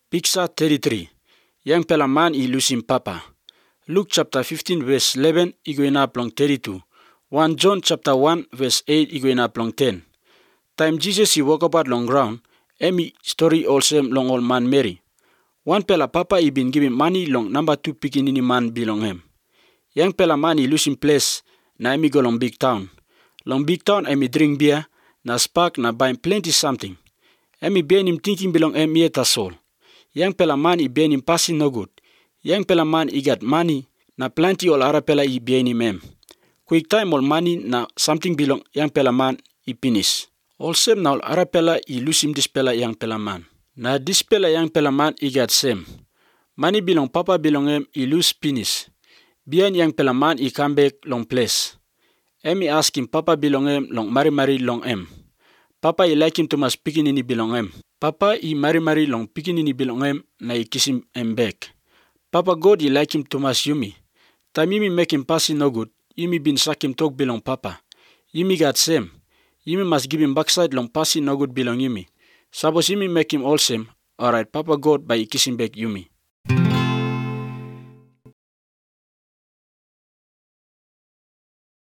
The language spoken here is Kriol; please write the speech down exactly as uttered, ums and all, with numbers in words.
Picture thirty-three. Yang pela man i losing papa. Luke chapter fifteen verse eleven iguina plong thirty-two. First John chapter one verse eight iguina plong ten. Time Jesus i walk about long ground, emi story also long old man Mary. One pela papa i been giving money long number two pikinini man belong him. Yang pela man i losing place na emi go long big town. Long big town emi drink beer, na spark na buy plenty something. Emi ben him thinking belong em yeta soul. Yang pela man i ben him passing no good. Yang pela man i got money, na plenty ol ara pela i ben him em. Quick time all money na something belong yang pela man i finish. All same na ol ara pela i lose him this pela yang pela man. Na this pela yang pela man i got same. Money belong papa belong em i lose finish. Bien yang pela man i come back long place. Emi ask him papa belong em long mari mari long em. Papa i like him to mas pikinini belong em. Papa i mari mari long pikinini belong em na i kiss him em back. Papa God i like him to mas Yumi. Time Yumi make him passing no good, Yumi been suck him talk belong papa. Yumi got same. Yumi must give him backside long passing no good belong Yumi. Suppose Yumi make him all same, alright Papa God by i kiss him back Yumi.